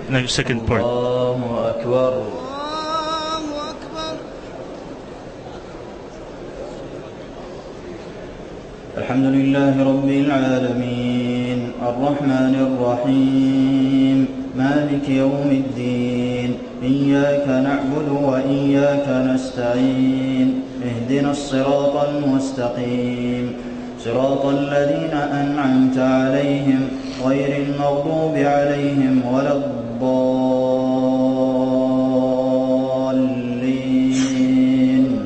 No, second part. الله أكبر. الحمد لله رب العالمين الرحمن الرحيم مالك يوم الدين إياك نعبد وإياك نستعين اهدنا الصراط المستقيم صراط الذين أنعمت عليهم غير المغضوب عليهم ولا الضالين.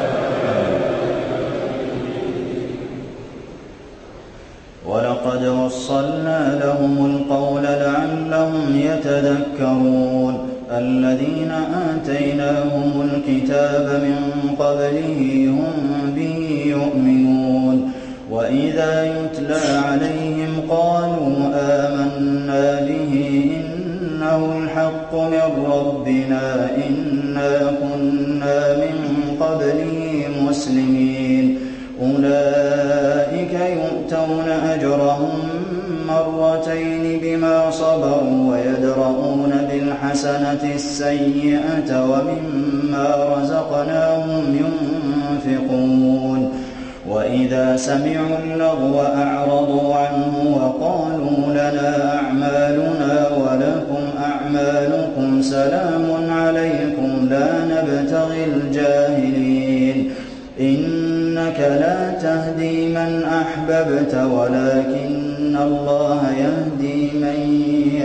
ولقد وصلنا لهم القول لعلهم يتذكرون الذين آتيناهم الكتاب من قبله هم به يؤمنون وإذا يتلى عليهم قالوا آمنا به إنه الحق من ربنا إنا كنا من قبله مسلمين أولئك يؤتون أجرهم مرتين بما صبروا ويدرؤون بالحسنة السيئة ومما رزقناهم ينفقون وإذا سمعوا اللغو أعرضوا عنه وقالوا لنا أعمالنا ولكم أعمالكم سلام عليكم لا نبتغي الجاهلين إنك لا تهدي من أحببت ولكن الله يهدي من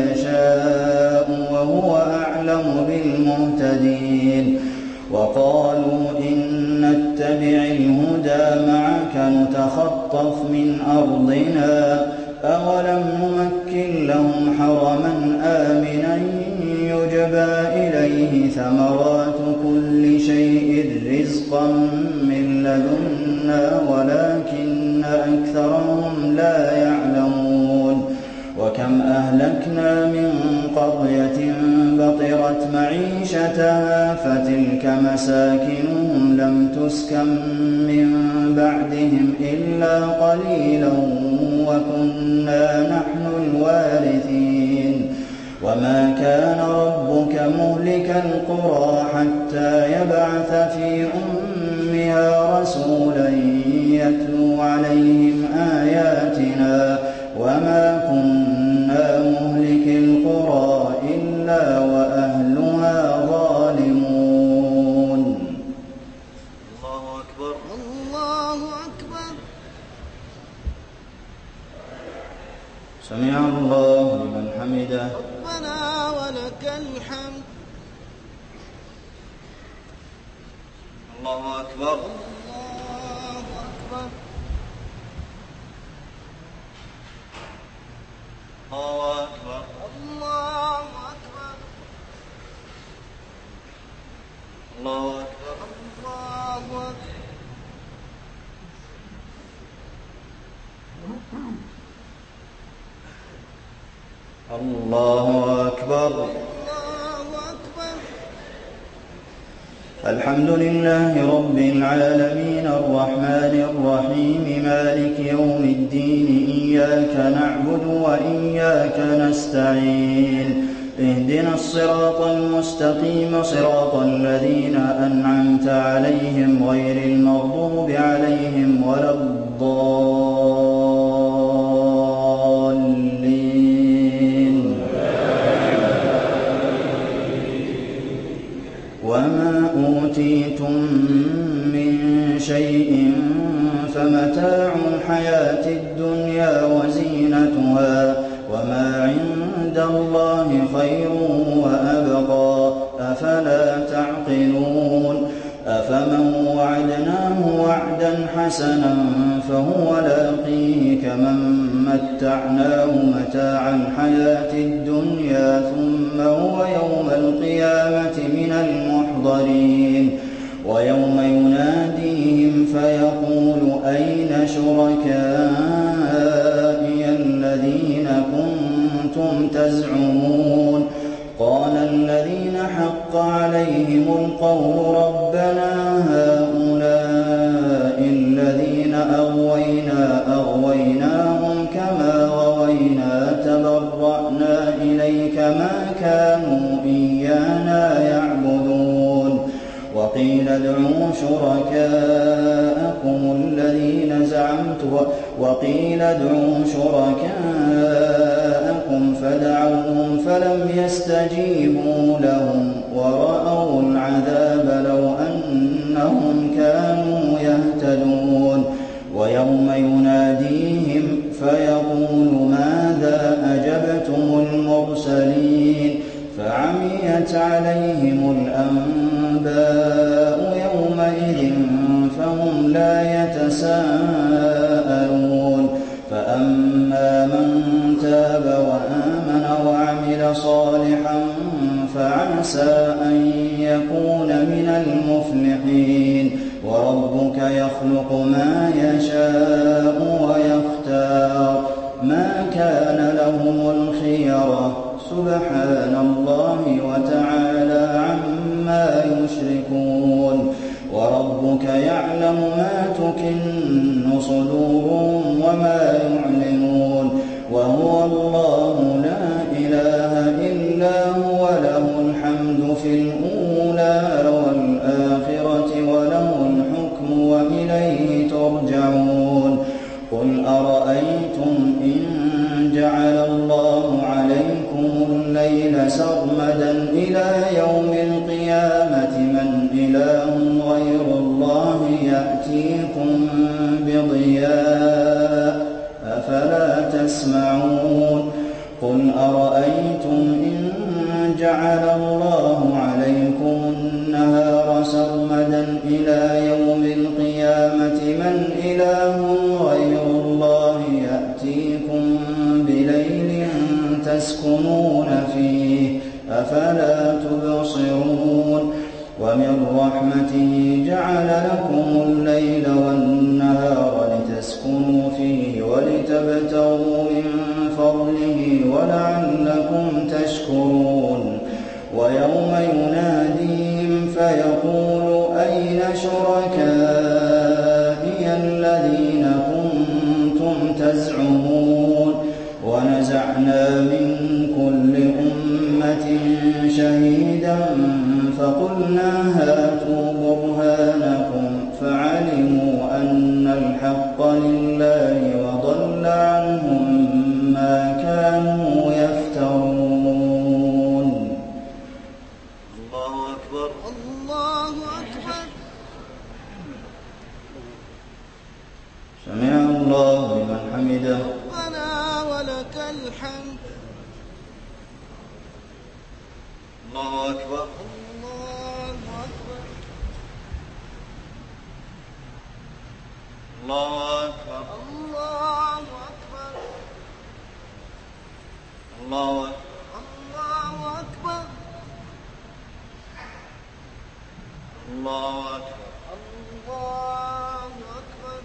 يشاء وهو أعلم بالمهتدين وقالوا إن نتبع الهدى معك نتخطف من أرضنا أولم نمكن لهم حرما آمنا يجبى إليه ثمرات كل شيء رزقا من لدنا ولكن أكثرهم لا يعلمون وكم أهلكنا من قرية بطرت معيشتها فتلك مساكنهم لم تسكن من بعدهم إلا قليلا وكنا نحن الوارثين وما كان ربك مهلك القرى حتى يبعث في أمها رسولا يتلو عليهم آياتنا وما كنا مهلك القرى إلا وأهلها ظالمون. الله أكبر. الله أكبر. سمع الله لمن حمده. ربنا ولك الحمد. الله أكبر. الله أكبر. الله أكبر. الله أكبر. الله أكبر. الله أكبر. الله أكبر. الحمد لله رب العالمين الرحمن الرحيم مالك يوم الدين إياك نعبد وإياك نستعين اهدنا الصراط المستقيم صراط الذين أنعمت عليهم غير المغضوب عليهم ولا الضالين. وما أوتيتم من شيء فمتاع الحياة الدنيا وزينتها وما عند الله خير وأبقى أفلا تعقلون أفمن وعدناه وعدا حسنا فهو لاقيه كمن متعناه متاع الحياة الدنيا ثم هو يوم القيامة من المحضرين ويوم يناديهم فيقول أين شركائي الذين كنتم تزعمون قال الذين حق عليهم القول ربنا هؤلاء الذين أغويناهم كما غوينا تبرأنا إليك ما كانوا إيانا يعبدون وقيل ادعوا شركاءكم فدعوهم فلم يستجيبوا لهم ورأوا العذاب لو أنهم كانوا يهتدون ويوم يناديهم فيقول ماذا أجبتم المرسلين فعميت عليهم الأنباء يومئذ فهم لا يتساءلون فأما من تاب وآمن وعمل صالحا فعسى أن يكون من المفلحين وربك يخلق ما يشاء ويختار ما كان لهم الخيرة سبحان الله وتعالى عما يشركون وربك يعلم ما تكن صدورهم وما يعلنون وهو الله لا إله إلا هو له الحمد في الأولى والآخرة وله الحكم وإليه ترجعون قل أرأيتم إن جعل الله عليكم الليل سرمدا إلى يوم القيامة من إله غير الله يأتيكم بضياء أفلا تسمعون قل أرأيتم إن جعل الله عليكم النهار سرمدا إلى يوم القيامة من إله غير الله يأتيكم بليل تسكنون فيه أفلا تبصرون ومن رحمته جعل لكم الليل والنهار لتسكنوا فيه ولتبتغوا من فضله ولعلكم تشكرون ويوم يناديهم فيقول أين شركائي الذين كنتم تزعمون ونزعنا من كل أمة شهيدا فقلنا هاتوا برهانكم فعلموا أن الحق لله وضل عنهم ما كانوا يفترون الله أكبر الله أكبر سمع الله لمن حمده ربنا ولك الحمد الله أكبر الله أكبر الله أكبر الله أكبر الله أكبر الله أكبر الله أكبر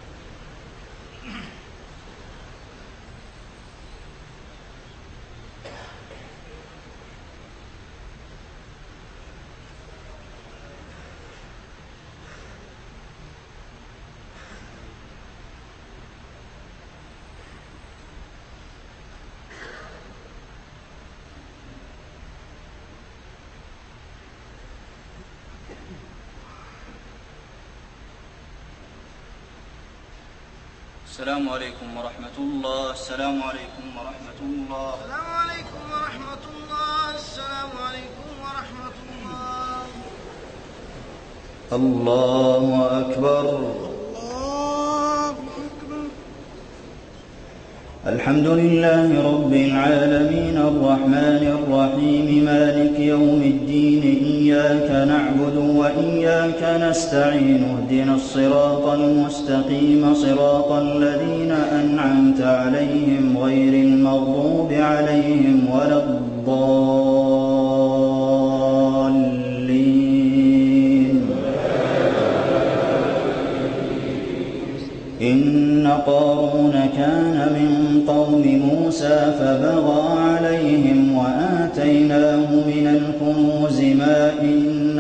السلام عليكم ورحمة الله السلام عليكم ورحمة الله السلام عليكم ورحمة الله السلام عليكم ورحمة الله الله أكبر الله أكبر الحمد لله رب العالمين الرحمن الرحيم مالك يوم الدين إياك نعبد وإياك نستعين اهدنا الصراط المستقيم صراط الذين أنعمت عليهم غير المغضوب عليهم ولا الضالين إن قارون كان من قوم موسى فبغى عليهم وآتيناه من الكنوز ما إن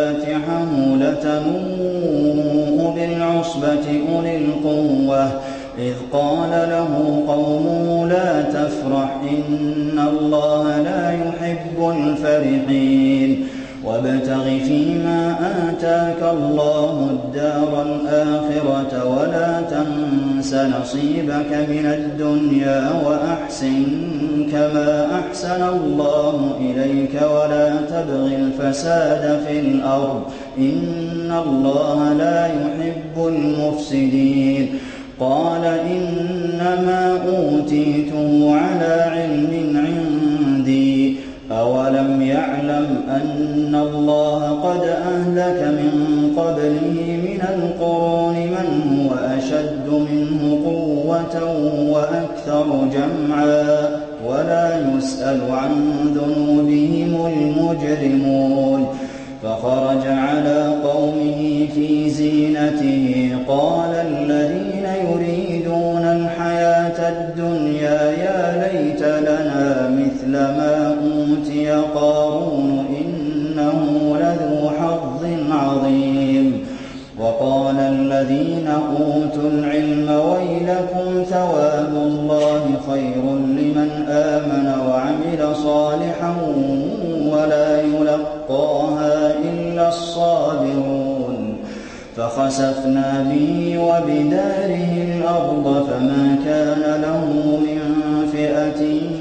مفاتحه لتنوء بالعصبة أولي القوة إذ قال له قومه لا تفرح إن الله لا يحب الفرحين وابتغ فيما آتاك الله الدار الآخرة ولا تنس نصيبك من الدنيا وأحسن كما أحسن الله إليك ولا تبغ الفساد في الأرض إن الله لا يحب المفسدين قال إنما أوتيته على علم عندي أولم يعلم أن الله قد أهلك من قبله من القرون من هو أشد منه قوة وأكثر جمعا ولا يسأل عن ذنوبهم المجرمون فخرج على قومه في زينته قال الذين يريدون الحياة الدنيا يا ليت لنا مثل ما أوتي قارون إنه لذو حظ عظيم وقال الذين أوتوا العلم ويلكم ثواب الله خير لمن آمن وعمل صالحا ولا يلقاها إلا الصابرون فخسفنا به وبداره الأرض فما كان له من فئة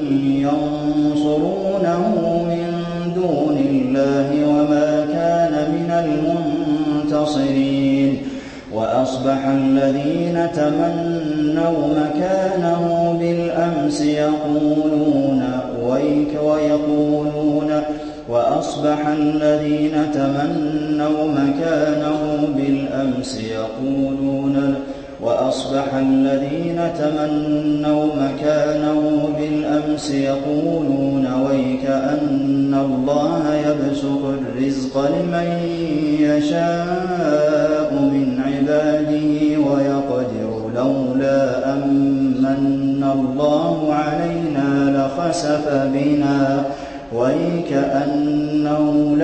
ينصرونه من دون الله وما كان من المنتصرين وأصبح الذين تمنوا مكانه بالأمس وأصبح الذين تمنوا مكانه بالأمس يقولون ويك أن الله يبسط الرزق لمن يشاء من عباده ويقدر لولا أمن الله علينا لخسف بنا ويكأنه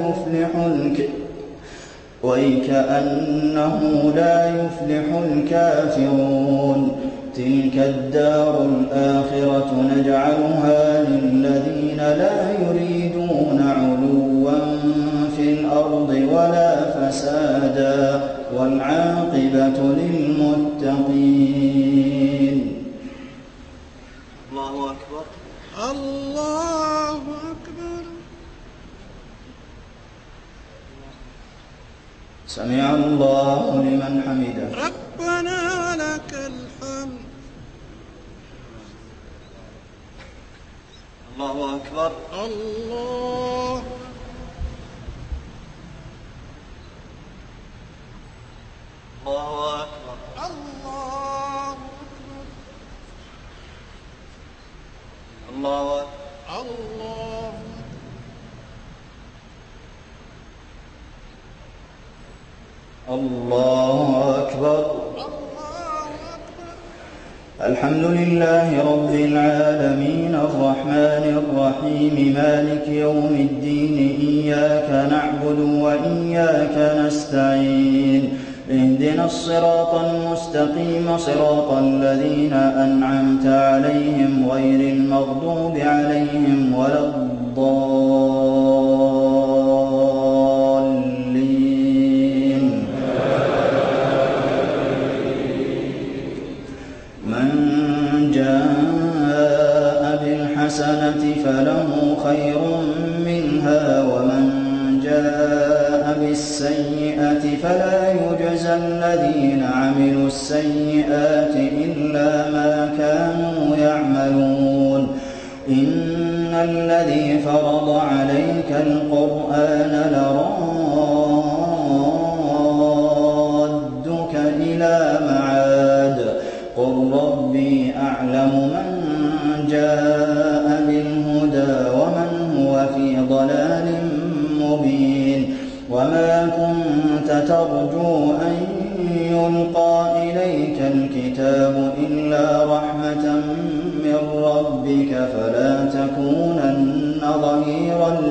لا يفلح الكافرون تلك الدار الآخرة نجعلها للذين لا يريدون علوا في الأرض ولا فسادا والعاقبة للمتقين الله أكبر الله أكبر سمع الله لمن حمده ربنا لك الحمد الله أكبر الله الله أكبر الله الله أكبر الله الله أكبر الحمد لله رب العالمين الرحمن الرحيم مالك يوم الدين إياك نعبد وإياك نستعين اهدنا الصراط المستقيم صراط الذين أنعمت عليهم غير المغضوب عليهم ولا الضالين من جاء بالحسنة فله خير منها ومن جاء بالسيئة فلا يجزى الذين عملوا السيئات إلا ما كانوا يعملون إن الذي فرض عليك القرآن لرادك إلى معاد قل ربي أعلم من جاء بالهدى ومن هو في ضلال مبين وما كنت ترجو أن يلقى إليك الكتاب إلا رحمة من ربك فلا تكونن ظهيرا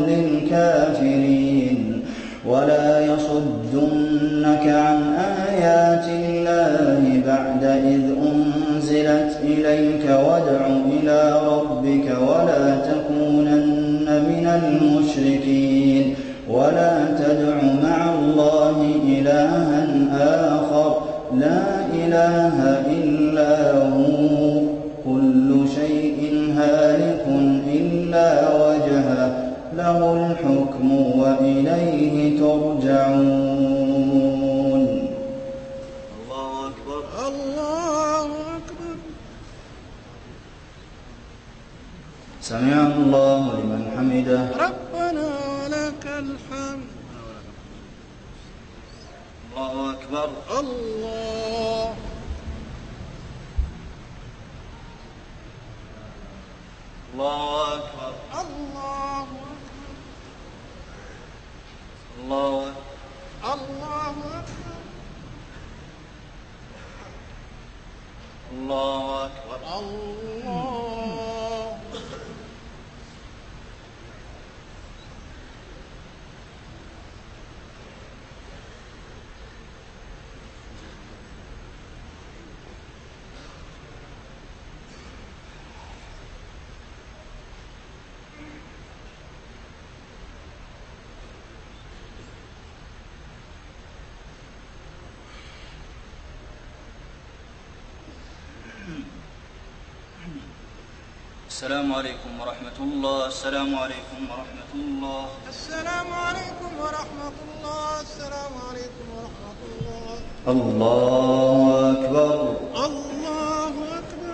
للكافرين ولا يصدنك عن آيات الله المشركين ولا تدع مع الله إلها آخر لا إله إلا هو كل شيء هالك إلا وجهه له الحكم وإليه ترجعون. الله أكبر. الله أكبر. سمع الله لمن حمده. ربنا ولك الحمد. الله أكبر. الله. الله أكبر. الله الله الله أكبر. الله أكبر. الله. السلام عليكم ورحمة الله. السلام عليكم ورحمة الله. السلام عليكم ورحمة الله. السلام عليكم ورحمة الله. الله أكبر. الله أكبر.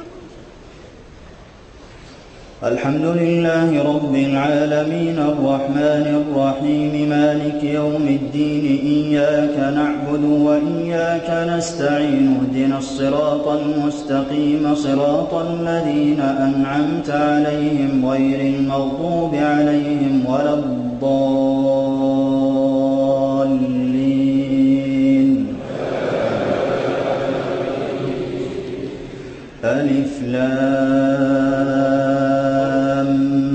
الحمد لله رب العالمين الرحمن الرحيم مالك يوم الدين إياك نعبد وإياك نستعين اهدنا الصراط المستقيم صراط الذين أنعمت عليهم غير المغضوب عليهم ولا الضالين. ألف لام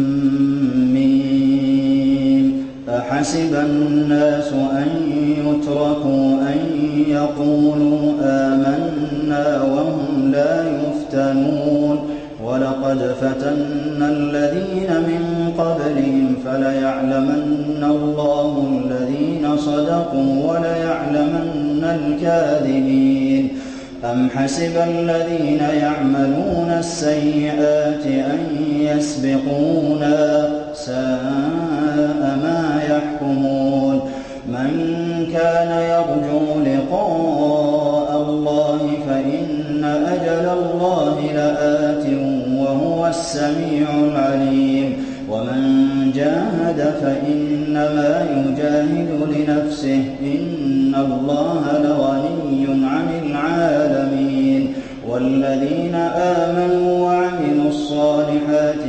ميم أحسب الناس أن يتركوا أن يقولوا آمنا وهم لا يفتنون ولقد فتنا الذين من قبلهم فليعلمن الله الذين صدقوا وليعلمن الكاذبين. أم حسب الذين يعملون السيئات أن يسبقونا ساء ما يحكمون. من كان يرجو لقاء الله فإن أجل الله لآت وهو السميع العليم. ومن جاهد فإنما يجاهد لنفسه إن الله لغني عن العالمين. والذين آمنوا وعملوا الصالحات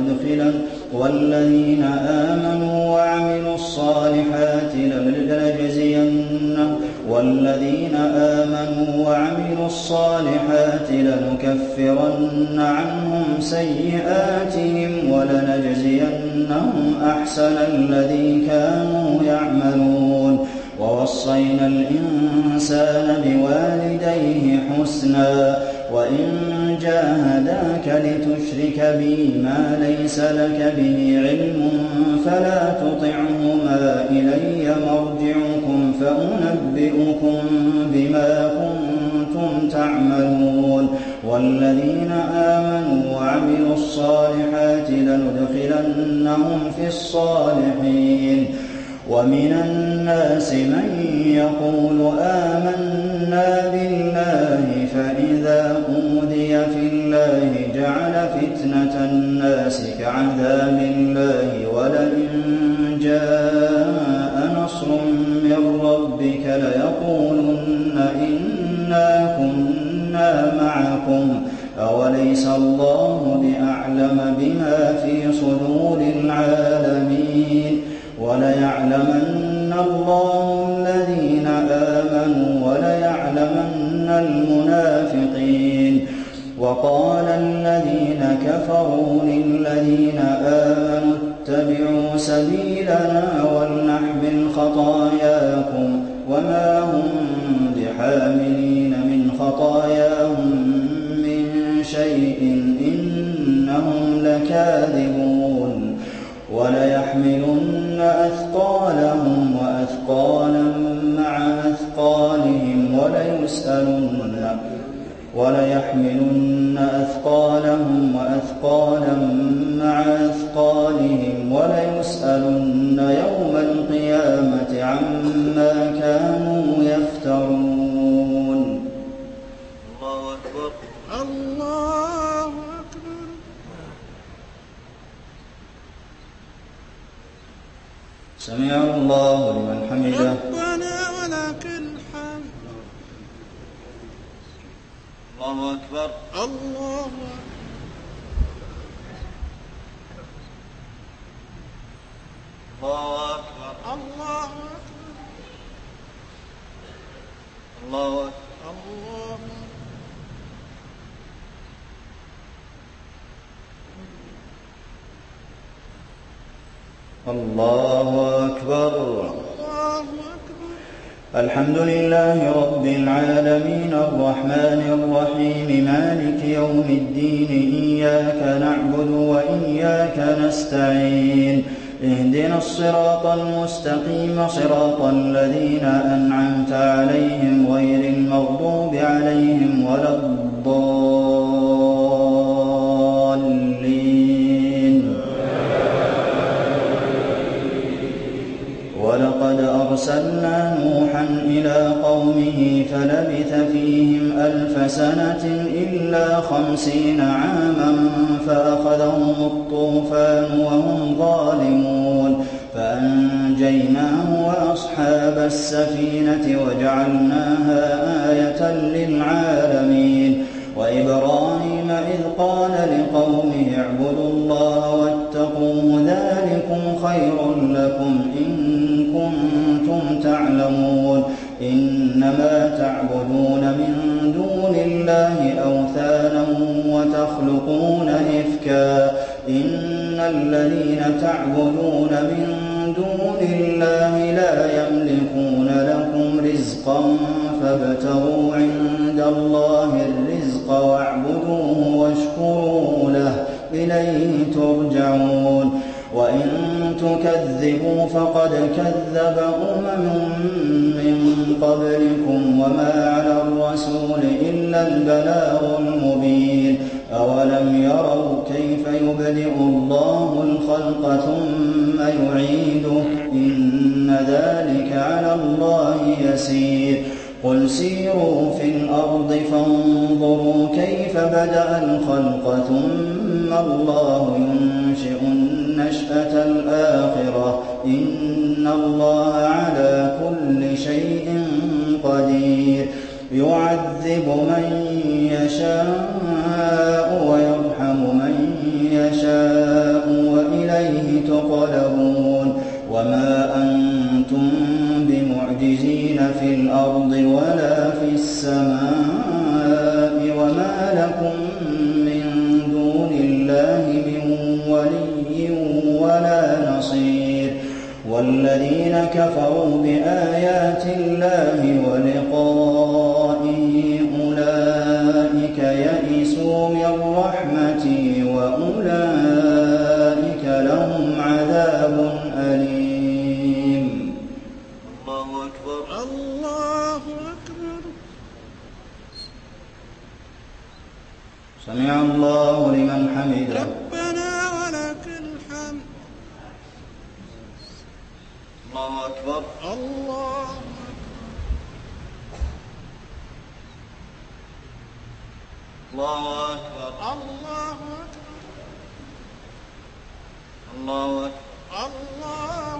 لنكفرن عنهم سيئاتهم ولنجزينهم أحسن الذي كانوا يعملون. ووصينا الإنسان بوالديه حسنا وإن جاهداك لتشرك بي ما ليس لك به علم فلا تطعهما إلي مرجعكم فأنبئكم بما كنتم تعملون. والذين آمنوا وعملوا الصالحات لندخلنهم في الصالحين. ومن الناس من يقول آمنا بالله فإذا أوذي في الله جعل فتنة الناس كعذاب الله ولئن جاء نصر من ربك ليقولن إنا كنا معكم أوليس الله بأعلم بما في صدور العالمين. وليعلمن الله الذين آمنوا وليعلمن المنافقين. وقال الذين كفروا للذين آمنوا اتبعوا سبيلنا ولنحمل خطاياكم وما هم بحاملين من خطاياهم من شيء إنهم لكاذبون. وليحملن أثقالهم وأثقالا مع أثقالهم وليحملن أثقالهم وأثقالا مع أثقالهم وليسألن يوم القيامة عما كانوا يفترون. الله أكبر. الله أكبر. سمع الله لمن حمده. ربنا ولك الحمد. الله أكبر. الله أكبر. الله أكبر. الله أكبر. الله أكبر. الله أكبر. الله أكبر. الحمد لله رب العالمين الرحمن الرحيم مالك يوم الدين إياك نعبد وإياك نستعين اهدنا الصراط المستقيم صراط الذين أنعمت عليهم غير المغضوب عليهم ولا الضالين. ولقد أرسلنا نوحا إلى قومه فلبث فيهم 1000 سنة إلا 50 عاما فأخذهم الطوفان وهم ظالمون فأنجيناه وأصحاب السفينة وجعلناها آية للعالمين. وإبراهيم إذ قال لقومه اعبدوا الله واتقوه ذلكم خير لكم إن كنتم تعلمون. إنما تعبدون من دون الله أوثانا وتخلقون إفكا إن الذين تعبدون من دون الله لا يملكون لكم رزقا فابتغوا عند الله الرزق واعبدوه واشكروا له إليه ترجعون. وإن تكذبوا فقد كذب من قبلكم وما على الرسول إلا البلاغ المبين. أولم يروا كيف يبدئ الله الخلق ثم يعيده إن ذلك على الله يسير. قل سيروا في الأرض فانظروا كيف بدأ الخلق ثم الله ينشئ النشأة الآخرة إن الله على كل شيء قدير. يعذب من يشاء ويرحم من يشاء وإليه تقلبون. وما أنتم بمعجزين في الأرض ولا في السماء وما لكم من دون الله من ولي ولا نصير. والذين كفروا بآيات الله ولقائه أولئك يئسوا من رحمتي وأولئك لهم عذاب أليم. الله أكبر. الله أكبر. سمع الله لمن حمده. ربنا ولك الحمد. الله أكبر. الله الله أكبر. الله الله أكبر. الله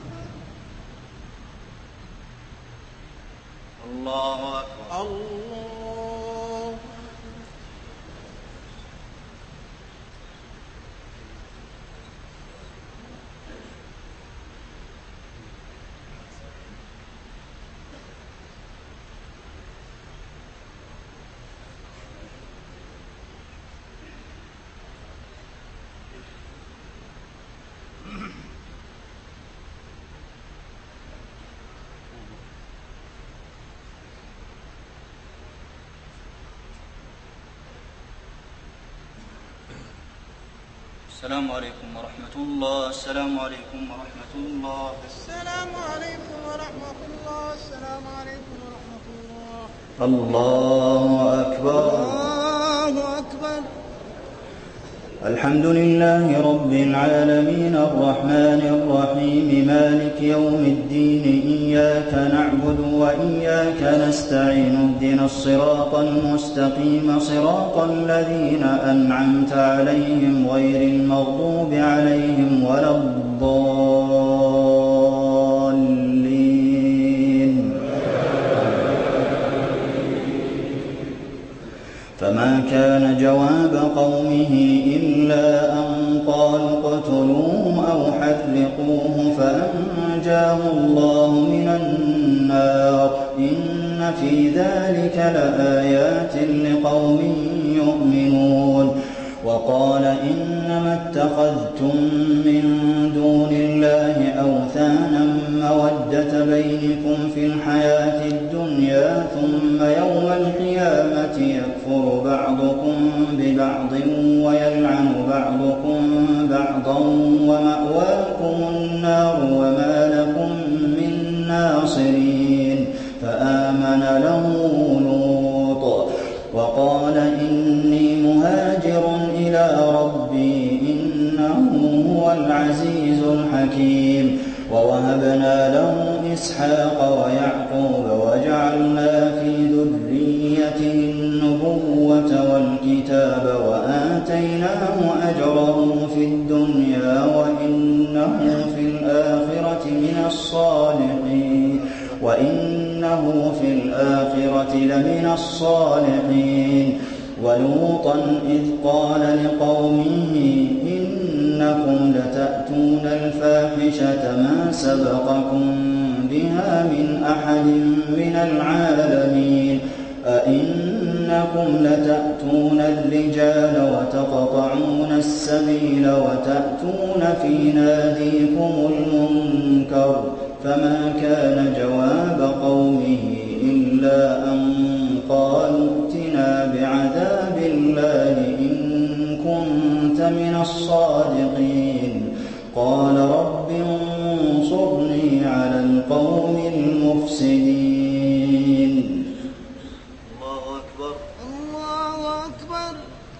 الله أكبر. الله السلام عليكم ورحمة الله. السلام عليكم ورحمة الله. السلام عليكم ورحمة الله. السلام عليكم ورحمة الله. الله أكبر. الله أكبر. الحمد لله رب العالمين الرحمن الرحيم مالك يوم الدين إياك نعبد وإياك نستعين اهدنا الصراط المستقيم صراط الذين أنعمت عليهم غير المغضوب عليهم ولا الضالين. فما كان جواب قومه إلا أن قالوا اقتلوه أو حرقوه فأنجاه الله من النار إن في ذلك لآيات لقوم يؤمنون. وقال إنما اتخذتم من دون الله أوثانا مودة بينكم في الحياة الدنيا ثم يوم القيامة يكفر بعضكم ببعض ويلعن بعضكم بعضا ومأواكم النار وما لكم من ناصرين. فآمن له لوط وقال إني مهاجر إلى ربي إنه هو العزيز الحكيم. ووهبنا له إسحاق ويعقوب وجعلنا في ذريته النبوة والكتاب وآتيناه أجره في الدنيا وإنه في الآخرة من الصالحين. لمن الصالحين. ولوطا إذ قال لقومه إنكم لتأتون الفاحشة ما سبقكم بها من أحد من العالمين. أئنكم لتأتون الرجال وتقطعون السبيل وتأتون في ناديكم المنكر. فما كان جواب قومه إلا أن قالوا ائتنا بعذاب الله إن كنت من الصادقين. قال رب انصرني على القوم المفسدين. الله أكبر. الله أكبر.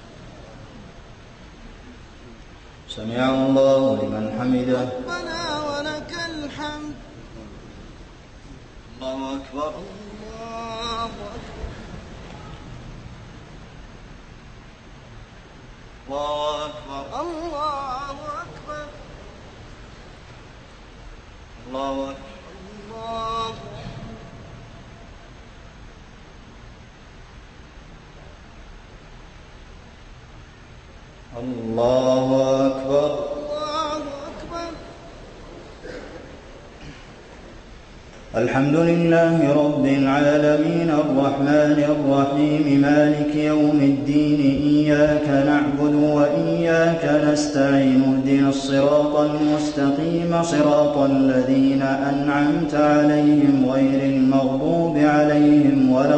سمع الله لمن حمده. ربنا ولك الحمد. الله أكبر. الله أكبر. الله أكبر. الله أكبر. الله أكبر. الله أكبر. الله أكبر. الحمد لله رب العالمين الرحمن الرحيم مالك يوم الدين إياك نعبد وإياك نستعين اهدنا الصراط المستقيم صراط الذين أنعمت عليهم غير المغضوب عليهم ولا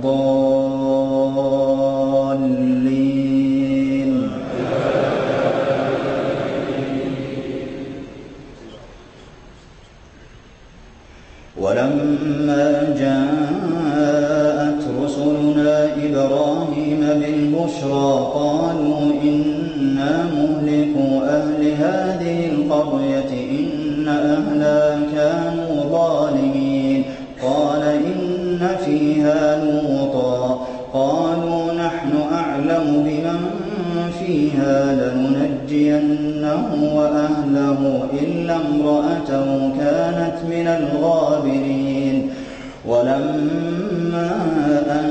الضالين. ولما جاءت رسلنا إبراهيم بالبشرى قالوا إنا مهلكو أهل هذه القرية إن أهلها كانوا ظالمين. قال إن فيها لوطا قالوا نحن أعلم بمن فيها لننجينه وأهله إلا امرأته كانت من الغابرين. ولما أن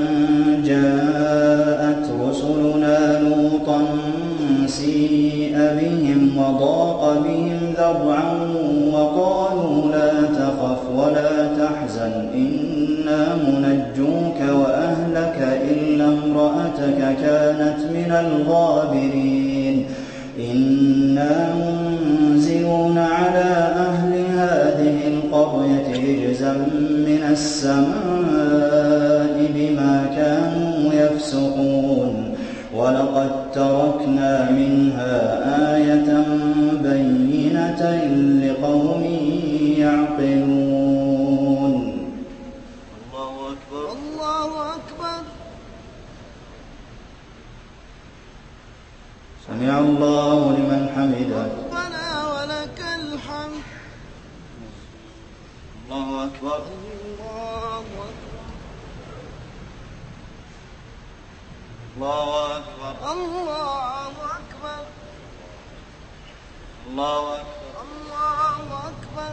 جاءت رسلنا لوطا سيء بهم وضاق بهم ذرعا وقالوا لا تخف ولا تحزن إنا منجوك وأهلك إلا امرأتك كانت من الغابرين. إنا منزلون على أهل هذه القرية رجزا من السماء بما كانوا يفسقون. ولقد تركنا منها آية لقوم يعقلون. الله أكبر. الله أكبر. سمع الله لمن حمده. ربنا ولك الحمد. الله أكبر. الله أكبر. الله أكبر. الله أكبر. الله أكبر. الله أكبر.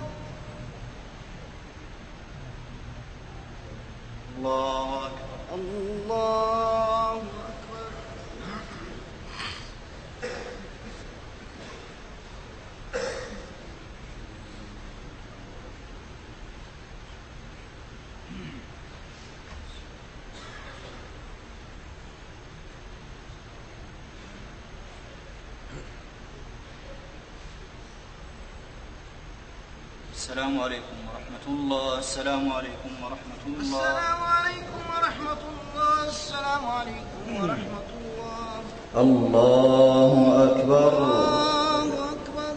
الله أكبر. الله أكبر. السلام عليكم ورحمة الله. السلام عليكم ورحمة الله. السلام عليكم ورحمة الله. السلام عليكم ورحمة الله. الله أكبر. الله أكبر.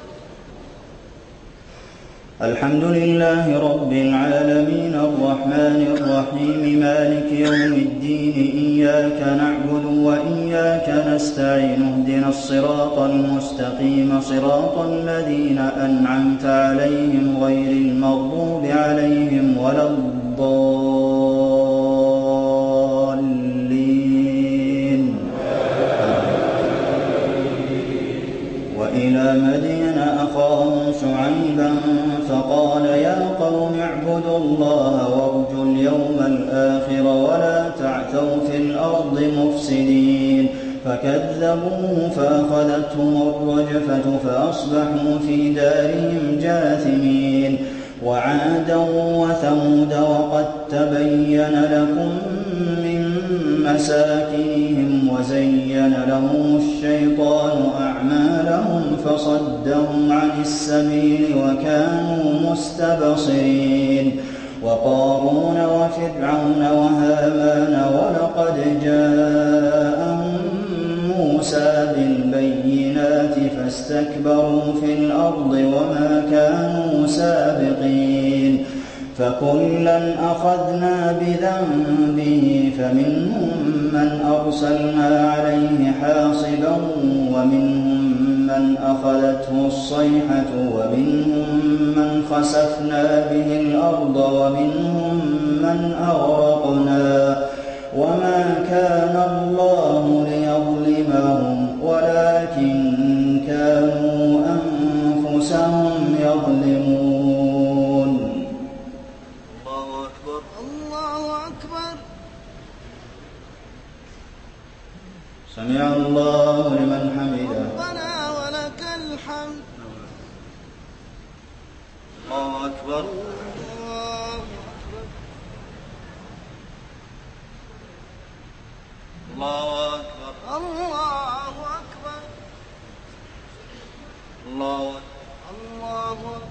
الحمد لله رب العالمين الرحمن الرحيم مالك يوم الدين إياك نعبد وإياك نستعين اهدنا الصراط المستقيم صراط الذين أنعمت عليهم غير المغضوب عليهم ولا الضالين. وإلى مدين أخاهم شعيبا فقال يا قوم اعبدوا الله وارجوا اليوم الآخر ولا تعثوا في الأرض مفسدين. فكذبوه فأخذتهم الرجفة فأصبحوا في دارهم جاثمين. وعادا وثمود وقد تبين لكم من مساكنهم وزين لهم الشيطان أعمالهم فصدهم عن السبيل وكانوا مستبصرين. وقارون وفرعون وهامان ولقد جاءهم موسى بالبينات فاستكبروا في الأرض وما كانوا سابقين. فكلا أخذنا بذنبه فمنهم من أرسلنا عليه حاصبا ومنهم من أخذته الصيحة ومنهم من خسفنا به الأرض ومنهم من أغرقنا وما كان الله ليظلمهم ولكن كانوا أنفسهم يظلمون. الله أكبر. الله أكبر. سمع الله لمن حمده. ربنا ولك الحمد. الله أكبر. الله أكبر. الله أكبر. الله أكبر. الله الله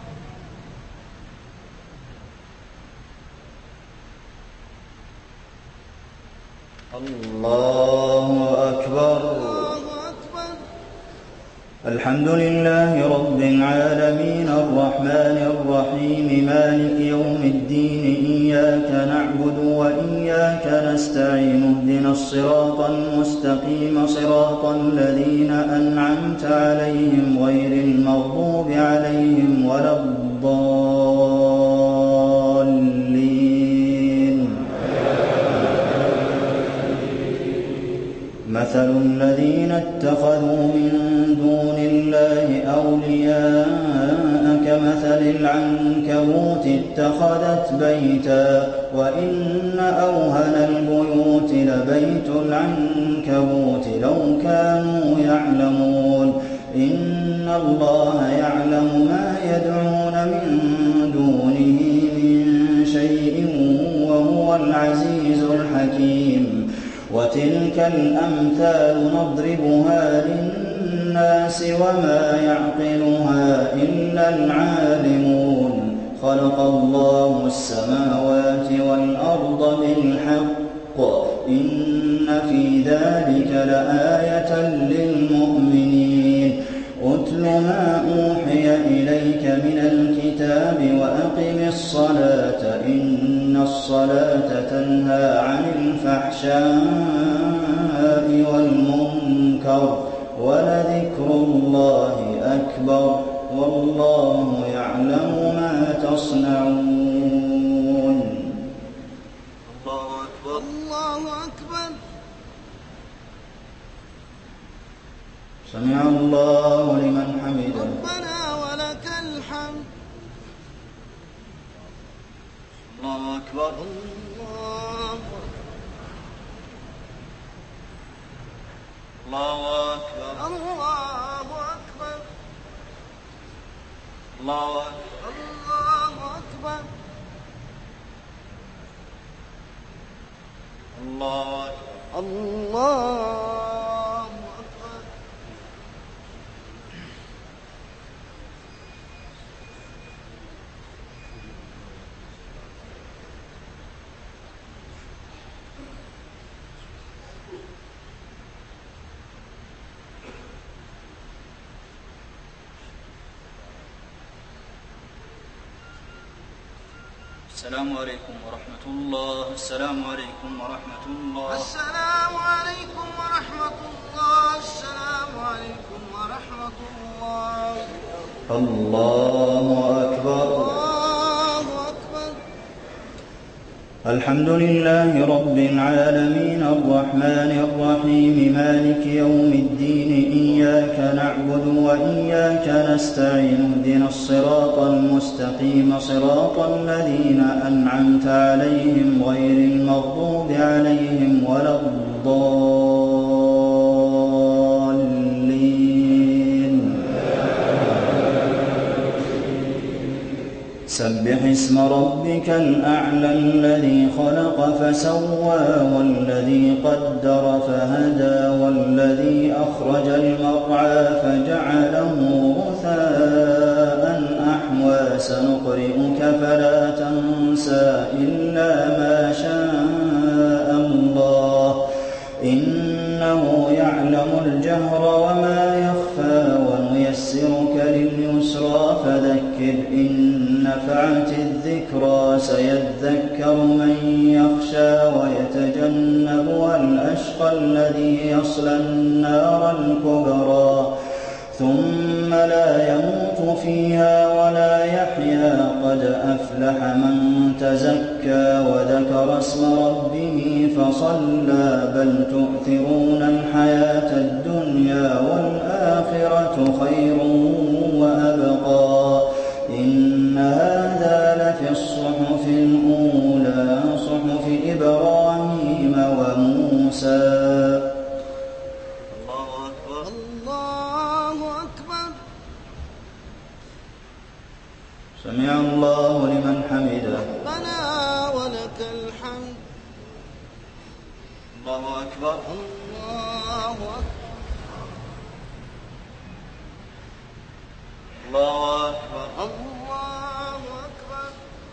الله أكبر. الله أكبر. الحمد لله رب العالمين الرحمن الرحيم مالك يوم الدين إياك نعبد وإياك نستعين اهدنا الصراط المستقيم صراط الذين أنعمت عليهم غير المغضوب عليهم ولا الضالين. مثل الذين اتخذوا من دون الله أولياء كمثل العنكبوت اتخذت بيتا وإن أوهن البيوت لبيت العنكبوت لو كانوا يعلمون. إن الله يعلم ما يدعون من دونه من شيء وهو العزيز الحكيم. وتلك الأمثال نضربها للناس وما يعقلها إلا العالمون. خلق الله السماوات والأرض بالحق إن في ذلك لآية للمؤمنين. أتل ما أوحي إليك من الكتاب وأقم الصلاة إن الصلاة تنهى عن الفحشاء والمنكر ولذكر الله أكبر والله يعلم ما تصنعون. الله أكبر. الله أكبر. سمع الله لمن حمده. ربنا ولك الحمد. الله أكبر. الله أكبر. الله أكبر. الله أكبر. الله أكبر. الله أكبر. السلام عليكم ورحمة الله. السلام عليكم ورحمة الله. السلام عليكم ورحمة الله. السلام عليكم ورحمة الله. الله أكبر. الله أكبر. الحمد لله رب العالمين الرحمن الرحيم مالك يوم الدين إياك نعبد وإياك نستعين اهدنا الصراط المستقيم صراط الذين أنعمت عليهم غير المغضوب عليهم ولا الضالين. سبح اسم ربك الأعلى الذي خلق فسوى والذي قدر فهدى والذي أخرج المرعى فجعله غثاء أحوى سنقرئك فلا تنسى إلا ما شاء الله إنه يعلم الجهر وما يخفى ونيسرك لليسرى فذكر إن نفعت الذكرى سيذكر من يخشى ويتجنبها الأشقى الذي يصلى النار الكبرى ثم لا يموت فيها ولا يحيا قد أفلح من تزكى وذكر اسم ربه فصلى بل تؤثرون الحياة الدنيا والآخرة خير وأبقى إن هذا لفي الصحف الأولى صحف إبراهيم وموسى. الله أكبر. الله أكبر. سمع الله لمن حمده. ربنا ولك الحمد. الله أكبر. الله أكبر. الله أكبر. الله أكبر.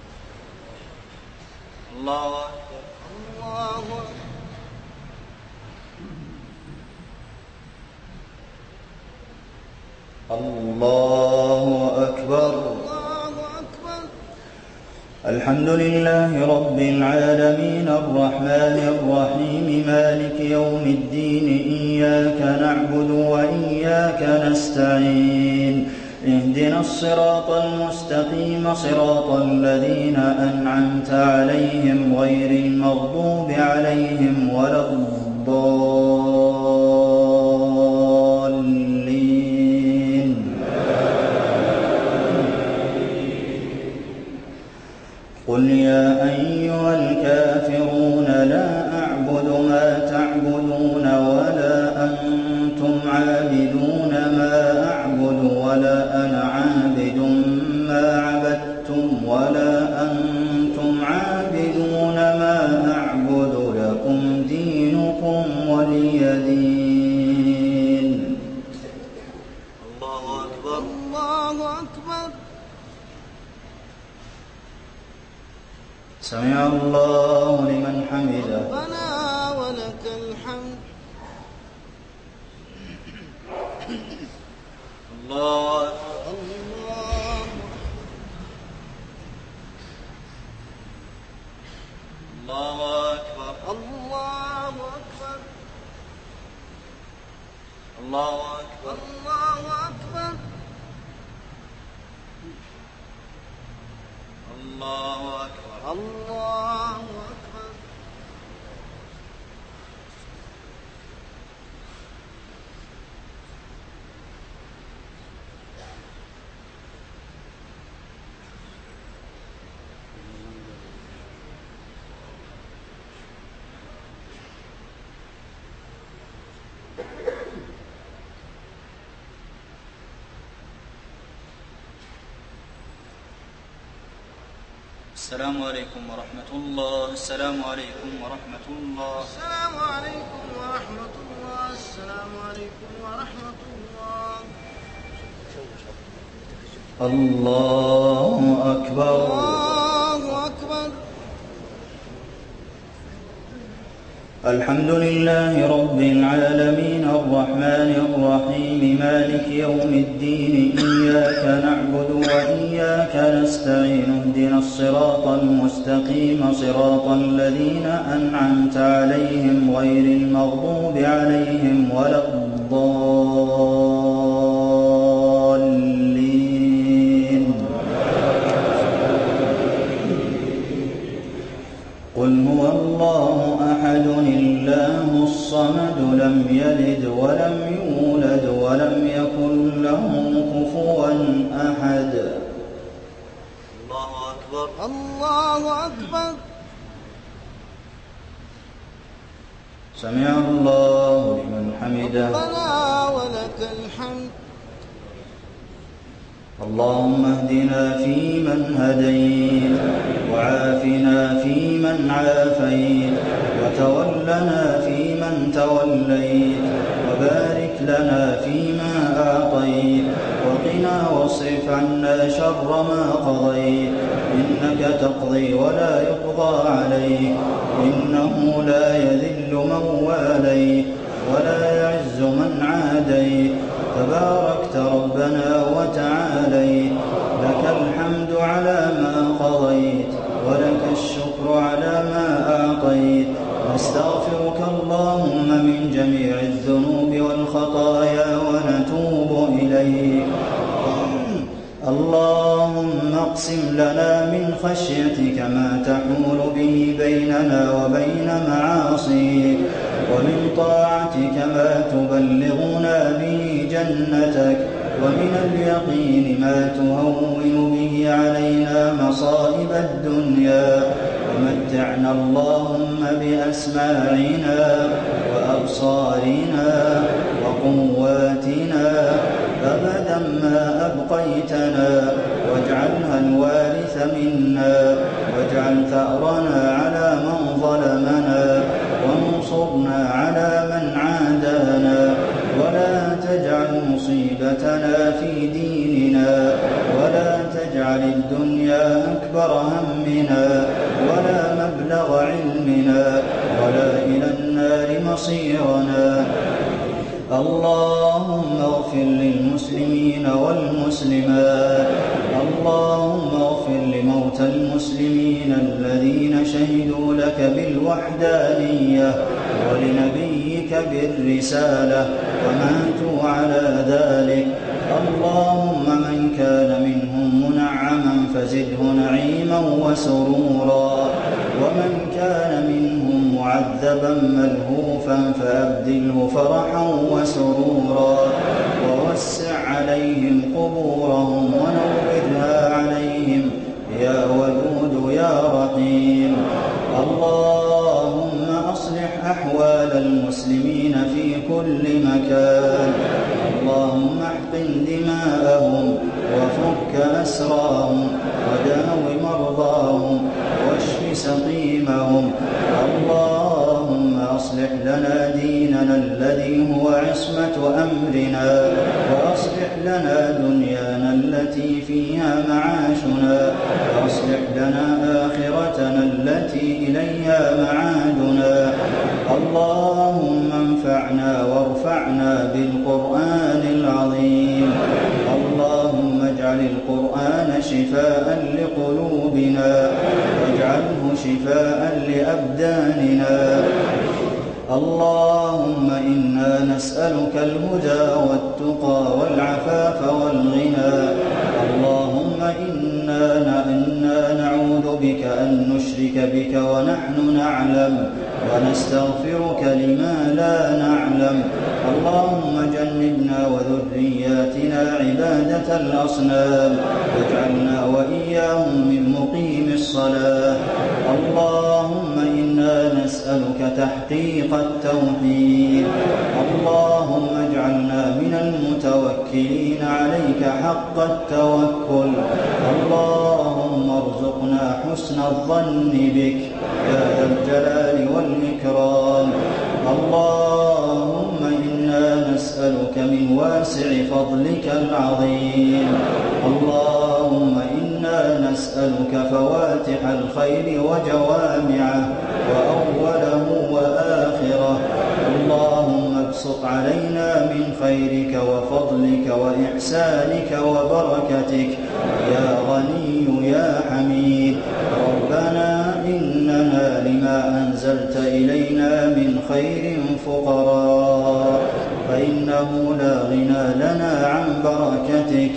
الله أكبر. الله أكبر. الله أكبر. الله أكبر. الحمد لله رب العالمين الرحمن الرحيم مالك يوم الدين إياك نعبد وإياك نستعين اهدنا الصراط المستقيم صراط الذين أنعمت عليهم غير المغضوب عليهم ولا الضالين. قل يا أيها الكافرون لا أعبد ما تعبدون ولا أنتم عابدون ما أعبد ولا أنا عابد ما عبدتم ولا أنتم عابدون ما أعبد لكم دينكم ولي دين. الله أكبر. الله أكبر. سمع الله لمن حمده. ربنا ولك الحمد. الله أكبر. الله الله أكبر الله أكبر الله أكبر الله أكبر. السلام عليكم ورحمة الله. السلام عليكم ورحمة الله. السلام عليكم ورحمة الله. السلام عليكم ورحمة الله. الله أكبر الله أكبر. الحمد لله رب العالمين الرحمن الرحيم مالك يوم الدين إياك نعبد وإياك نستعين اهدنا الصراط المستقيم صراط الذين أنعمت عليهم غير المغضوب عليهم ولا الضالين. قل هو الله أحد الله الصمد لم يلد ولم يولد ولم يكن له كفوا أحد. الله أكبر الله أكبر. سمع الله لمن حمده. ربنا ولك الحمد. اللهم اهدنا فيمن هديت وعافنا فيمن عافيت وتولنا فيمن توليت وبارك لنا فيما أعطيت وقنا واصرف عنا شر ما قضيت إنك تقضي ولا يقضى عليك إنه لا يذل من واليت ولا يعز من عاديت تباركت ربنا وتعاليت لك الحمد على ما قضيت ولك الشكر على ما أعطيت نستغفرك اللهم من جميع الذنوب والخطايا ونتوب إليك. اللهم اقسم لنا من خشيتك ما تحول به بيننا وبين معاصيك ومن طاعتك ما تبلغنا به جنتك ومن اليقين ما تهون به علينا مصائب الدنيا ومتعنا اللهم بأسماعنا وأبصارنا وقواتنا أبدا ما أبقيتنا واجعلها الوارث منا واجعل ثأرنا على من ظلمنا وانصرنا على من عادانا ولا تجعل مصيبتنا في ديننا ولا تجعل الدنيا أكبر همنا ولا مبلغ علمنا ولا إلى النار مصيرنا. اللهم اغفر للمسلمين والمسلمات. اللهم اغفر لموتى المسلمين الذين شهدوا لك بالوحدانية ولنبيك بالرسالة وماتوا على ذلك. اللهم من كان منهم منعما فزده نعيما وسرورا ومن كان منهم معذبا ملهوفا فأبدله فرحا وسرورا ووسع عليهم قبورهم ونورها عليهم يا ودود يا رحيم. اللهم أصلح أحوال المسلمين في كل مكان. اللهم احقن دماءهم وفك أسراهم وداو مرضاهم واشف سقيمهم. اللهم أصلح لنا ديننا الذي هو عصمة أمرنا وأصلح لنا دنيانا التي فيها معاشنا وأصلح لنا آخرتنا التي إليها معادنا. اللهم انفعنا وارفعنا بالقرآن العظيم. اللهم اجعل القرآن شفاء لقلوبنا واجعله شفاء لأبداننا. اللهم إنا نسألك الهدى والتقى والعفاف والغنى. اللهم إنا نعوذ بك أن نشرك بك ونحن نعلم ونستغفرك لما لا نعلم. اللهم جنبنا وذرياتنا عبادة الأصنام واجعلنا وإياهم من مقيم الصلاة. اللهم إنا نسألك تحقيق التوحيد. اللهم اجعلنا من المتوكلين عليك حق التوكل. اللهم ارزقنا حسن الظن بك يا ذا الجلال والإكرام. اللهم إنا نسألك من واسع فضلك العظيم. اللهم إنا نسألك فواتح الخير وجوامعه وأوله وآخره. اللهم ابسط علينا من خيرك وفضلك وإحسانك وبركتك يا غني يا حميد. ربنا إننا لما أنزلت إلينا من خير فقراء فإنه لا غنى لنا عن بركتك.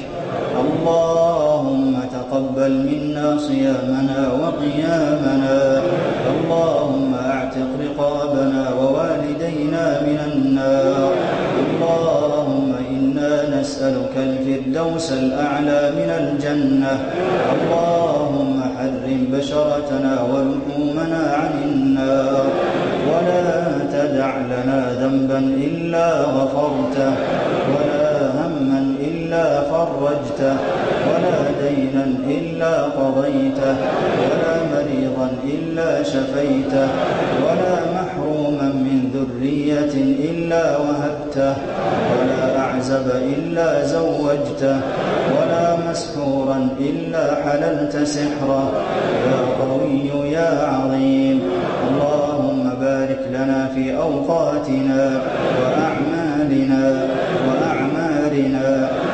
اللهم تقبل منا صيامنا وقيامنا. اللهم اعتق رقابنا ووالدينا من النار. اللهم إنا نسألك الفردوس الأعلى من الجنة. اللهم حرم بشرتنا ولحومنا عن النار ولا تدع لنا ذنبا إلا غفرته ولا هما إلا فرجته ولا دينا إلا قضيته ولا مريضا إلا شفيته ولا محروما من ذرية إلا وهبته ولا أعزب إلا زوجته ولا مسحورا إلا حللت سحره يا قوي يا عظيم. اللهم بارك لنا في أوقاتنا وأعمالنا وأعمارنا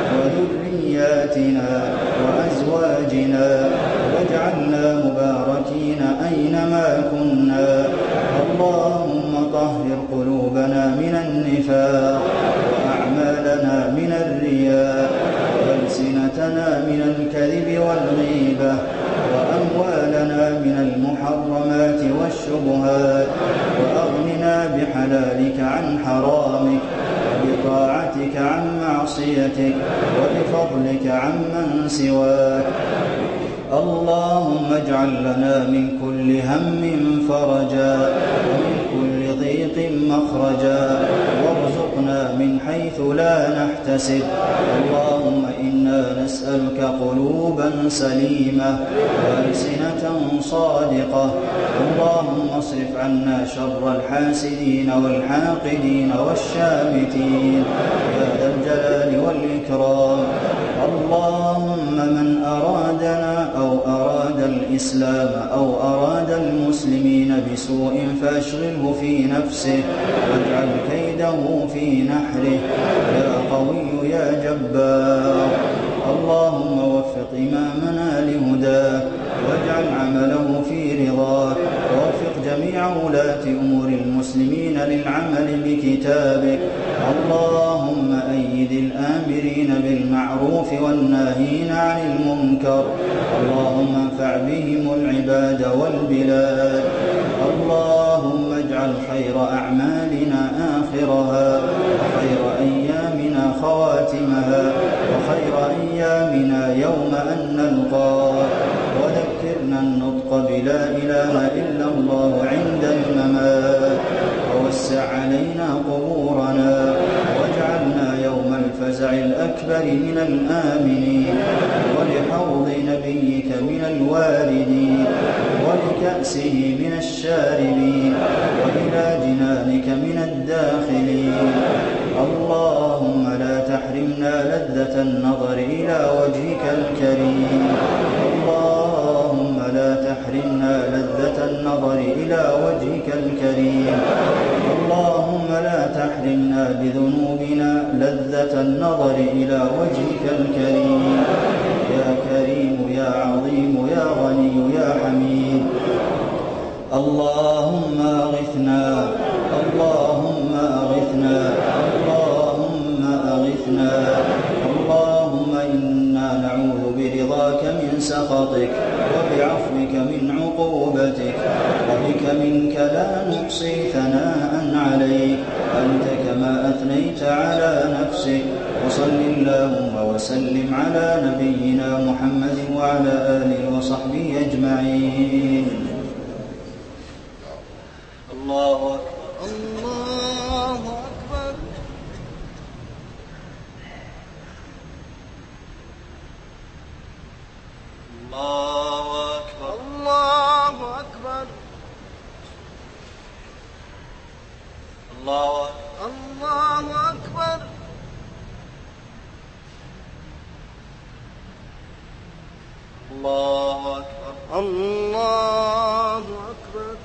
وذرياتنا وأزواجنا واجعلنا مباركين أينما كنا. اللهم طهر قلوبنا من النفاق وأعمالنا من الرياء وألسنتنا من الكذب والغيبة وأموالنا من المحرمات والشبهات وأغننا بحلالك عن حرامك وبطاعتك عن معصيتك وبفضلك عمن سواك. اللهم اجعل لنا من كل هم فرجا ومن كل ضيق مخرجا وارزقنا من حيث لا نحتسب. اللهم إنا نسألك قلوبا سليمة وألسنة صادقة. اللهم اصرف عنا شر الحاسدين والحاقدين والشامتين يا ذا الجلال والإكرام. اللهم من أرادنا أو أراد الإسلام أو أراد المسلمين بسوء فأشغله في نفسه واجعل كيده في نحره يا قوي يا جبار. اللهم وفق إمامنا لهداك واجعل عمله في رضاك ووفق جميع ولاة أمور المسلمين للعمل بكتابك. اللهم أيد الآمرين بالمعروف والناهين عن المنكر. اللهم انفع بهم العباد والبلاد. اللهم اجعل خير أعمالنا آخرها وخير أيامنا خواتمها وخير أيامنا يوم أن نلقاك وذكرنا النطق بلا إله إلا الله عند الممات ووسع علينا قبورنا واجعلنا يوم الفزع الأكبر من الآمنين ولحوض نبيك من الواردين ولكأسه من الشاربين وإلى جنانك من الداخلين. اللهم لا تحرمنا لذة النظر إلى وجهك الكريم. اللهم لا تحرمنا لذة النظر إلى وجهك الكريم. اللهم لا تحرمنا بذنوبنا لذة النظر إلى وجهك الكريم يا كريم يا عظيم يا غني يا حميد. اللهم أغثنا. سخطك وبعفوك من عقوبتك، وبك منك لا نحصي ثناء عليك، أنت كما أثنيت على نفسك. وصل اللهم وسلم على نبينا محمد وعلى آله وصحبه أجمعين. الله أكبر. الله أكبر. الله أكبر. الله أكبر. الله أكبر. الله أكبر. الله أكبر.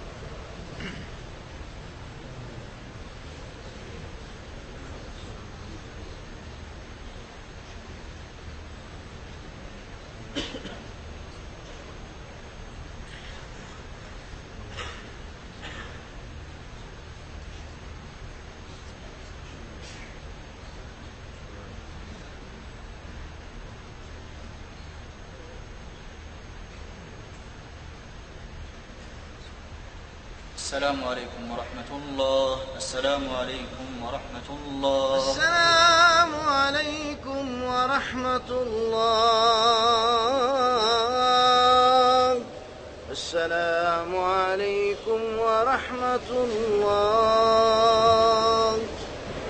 السلام عليكم ورحمة الله. السلام عليكم ورحمة الله. السلام عليكم ورحمة الله. السلام عليكم ورحمة الله.